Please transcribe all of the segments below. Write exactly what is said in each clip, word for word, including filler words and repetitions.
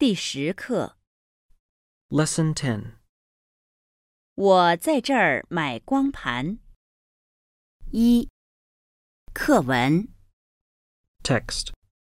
第十课， Lesson ten. 我在这儿买光盘。一、课文。 Text.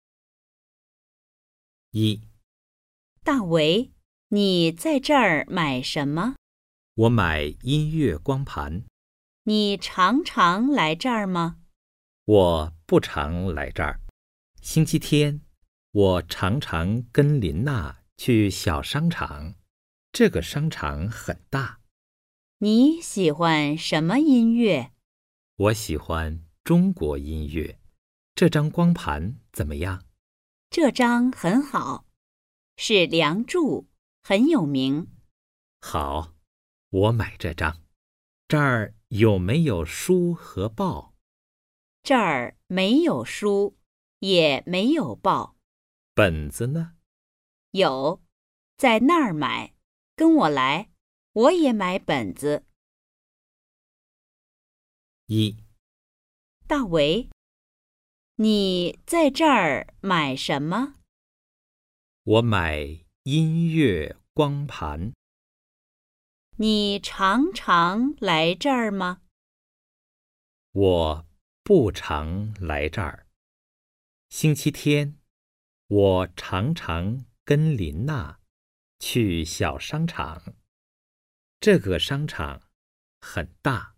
一， 大为，你在这儿买什么？ 我买音乐光盘。 你常常来这儿吗？ 我不常来这儿。星期天，我常常跟琳娜去小商场。这个商场很大。 你喜欢什么音乐？ 我喜欢中国音乐。这张光盘怎么样？ 这张很好，是《梁祝》，很有名。 好，我买这张。这儿有没有书和报？ 这儿没有书，也没有报。 本子呢？ 有，在那儿买。跟我来，我也买本子。 一， 大为，你在这儿买什么？ 我买音乐光盘。 你常常来这儿吗？ 我不常来这儿。星期天，我常常跟琳娜去小商场。这个商场很大。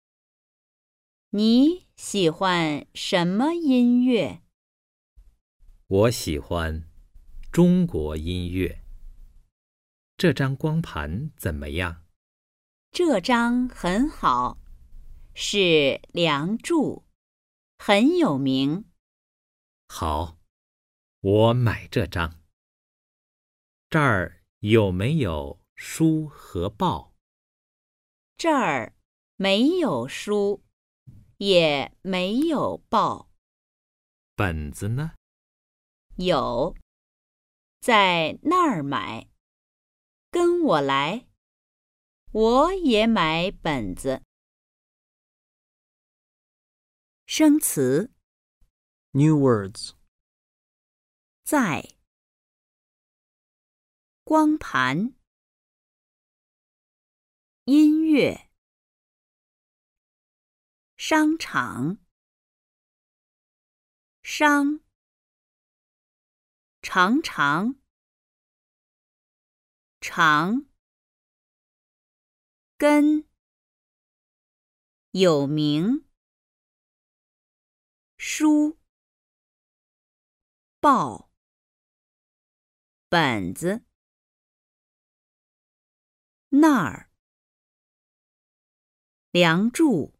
你喜欢什么音乐？ 我喜欢中国音乐。这张光盘怎么样？ 这张很好，是《梁祝》，很有名。 好，我买这张。这儿有没有书和报？ 这儿没有书，也没有报。 本子呢？ 有，在那儿买。跟我来，我也买本子。生词 New words. 在，光盘，音乐，商场，商，常常，常，跟，有名，书，报，本子，那儿，梁祝。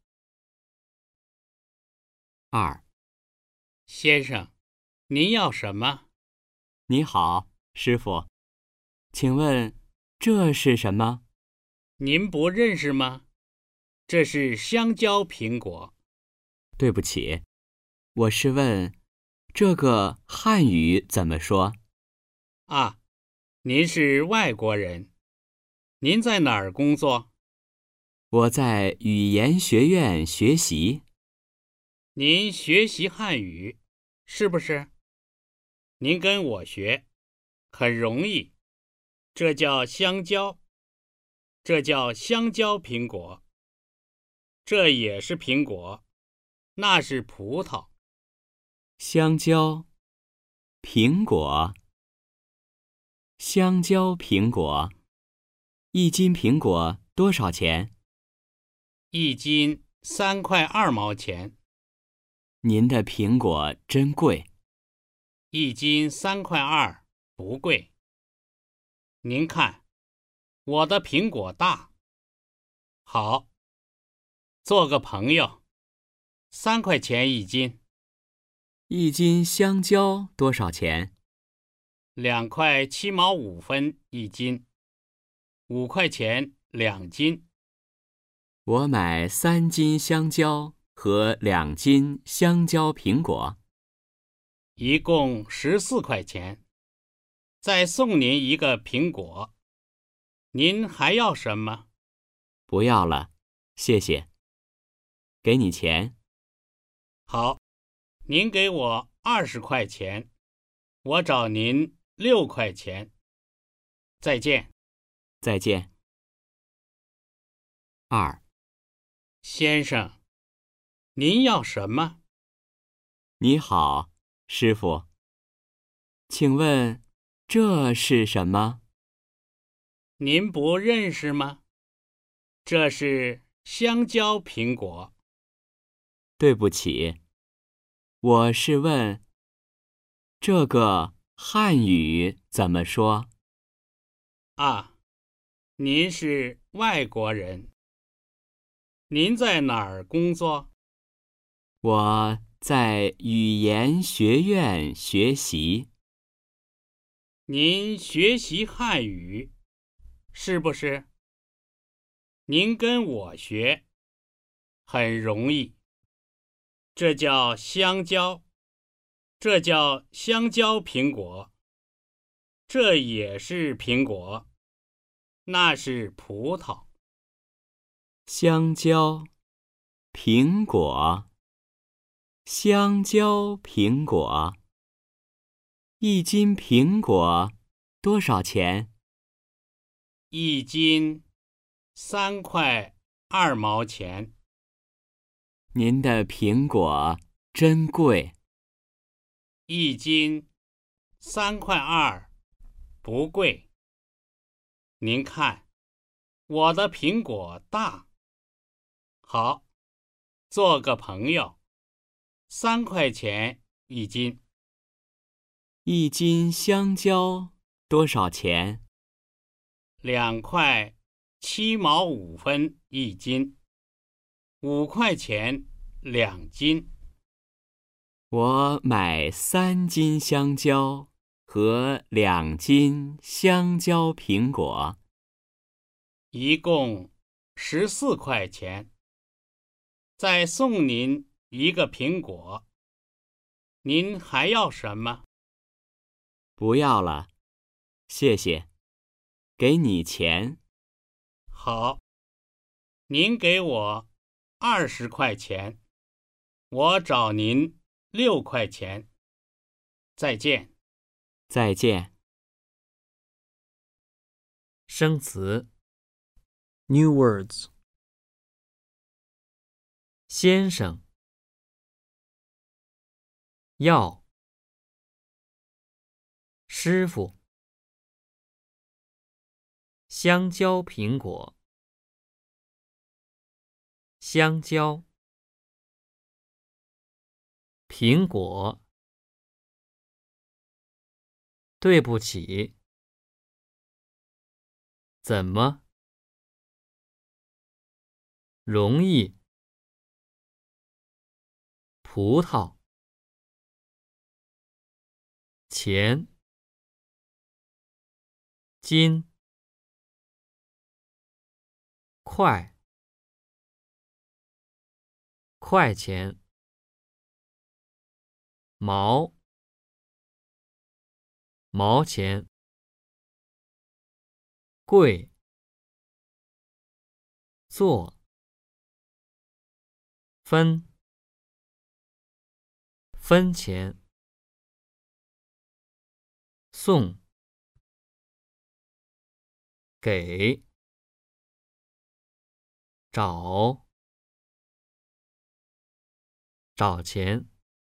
二，先生，您要什么？ 你好，师傅，请问这是什么？ 您不认识吗？这是香蕉苹果。 对不起，我是问这个汉语怎么说？ 啊，您是外国人。您在哪儿工作？ 我在语言学院学习。 您学习汉语，是不是？您跟我学，很容易。这叫香蕉，这叫香蕉苹果。这也是苹果，那是葡萄。 香蕉，苹果，香蕉苹果，一斤苹果多少钱？ 一斤三块二毛钱。 您的苹果真贵。 一斤三块二，不贵。您看，我的苹果大。好，做个朋友，三块钱一斤。 一斤香蕉多少钱？ 两块七毛五分一斤，五块钱两斤。 我买三斤香蕉和两斤香蕉苹果， 一共十四块钱。再送您一个苹果。您还要什么？ 不要了，谢谢。给你钱。 好，您给我二十块钱，我找您六块钱。 再见。 再见。二， 先生，您要什么？ 你好，师傅。请问这是什么？ 您不认识吗？这是香蕉苹果。 对不起，我是问，这个汉语怎么说？ 啊，您是外国人。您在哪儿工作？ 我在语言学院学习。 您学习汉语，是不是？您跟我学，很容易。这叫香蕉，这叫香蕉苹果，这也是苹果，那是葡萄。 香蕉，苹果，香蕉苹果。一斤苹果多少钱？ 一斤三块二毛钱。 您的苹果真贵。 一斤三块二，不贵。您看，我的苹果大。好，做个朋友，三块钱一斤。 一斤香蕉多少钱？ 两块七毛五分一斤，五块钱两斤。 我买三斤香蕉和两斤香蕉苹果， 一共十四块钱。再送您一个苹果。您还要什么？ 不要了，谢谢。给你钱。 好，您给我二十块钱，我找您六块钱。再见。 再见。 生词 New words. 先生，要，师傅，香蕉苹果，香蕉，苹果，对不起，怎么，容易，葡萄，钱，斤，块，块钱，毛，毛钱，贵，做，分，分钱，送，给，找，找钱。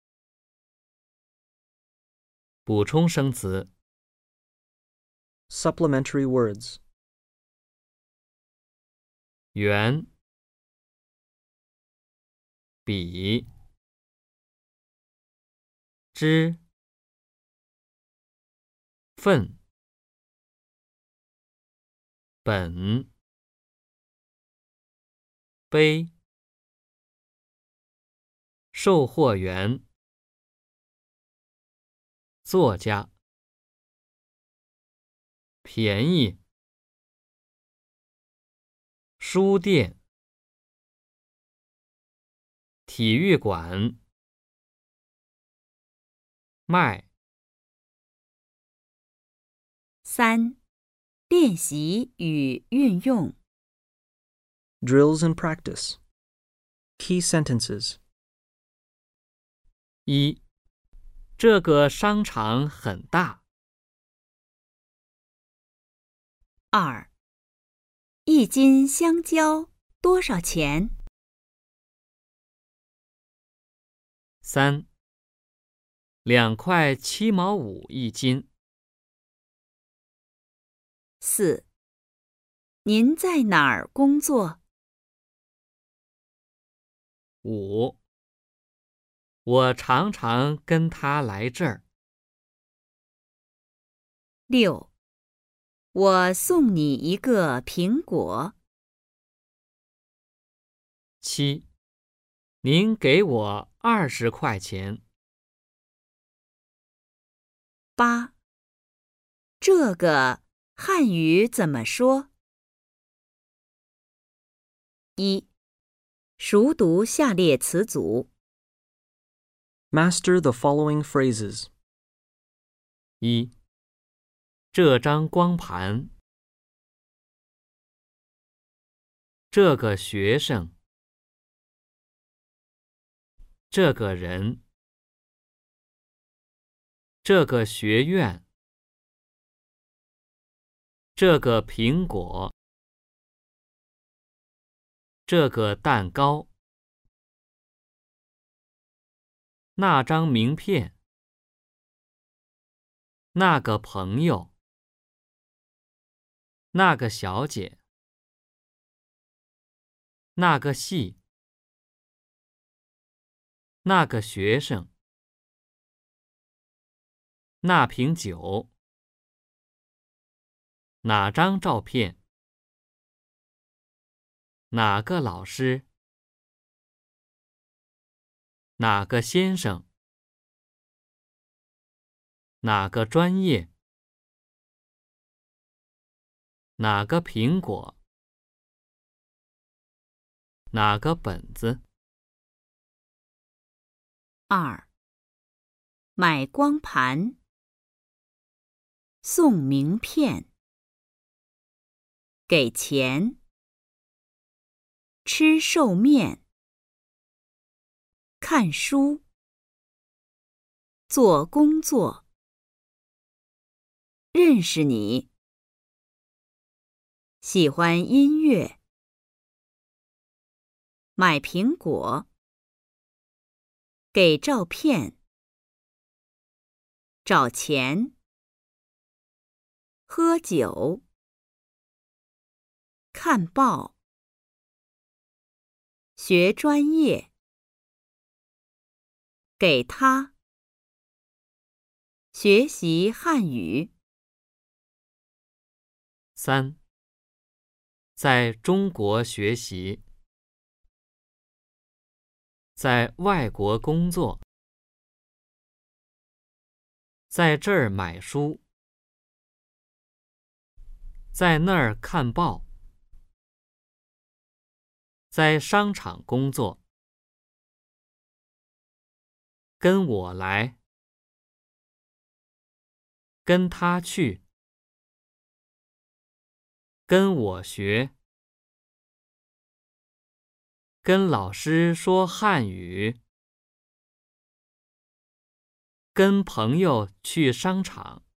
补充生词 Supplementary words. 圆，比，之，份，本，杯，售货员，作家，便宜，书店，体育馆，卖。 三、练习与运用。 Drills and practice. Key sentences. 一，这个商场很大。 二，一斤香蕉多少钱？ 三，两块七毛五一斤。 四，您在哪儿工作？ 五，我常常跟他来这儿。 六，我送你一个苹果。 七，您给我二十块钱。 八，这个汉语怎么说？一，熟读下列词组。 Master the following phrases. 一，这张光盘，这个学生，这个人，这个学院，这个苹果，这个蛋糕，那张名片，那个朋友，那个小姐，那个戏，那个学生，那瓶酒，哪张照片，哪个老师，哪个先生，哪个专业，哪个苹果，哪个本子。 二，买光盘，送名片，给钱，吃寿面，看书，做工作，认识你，喜欢音乐，买苹果，给照片，找钱，喝酒，看报，学专业，给他，学习汉语。 三，在中国学习，在外国工作，在这儿买书，在那儿看报，在商场工作，跟我来，跟他去，跟我学，跟老师说汉语，跟朋友去商场。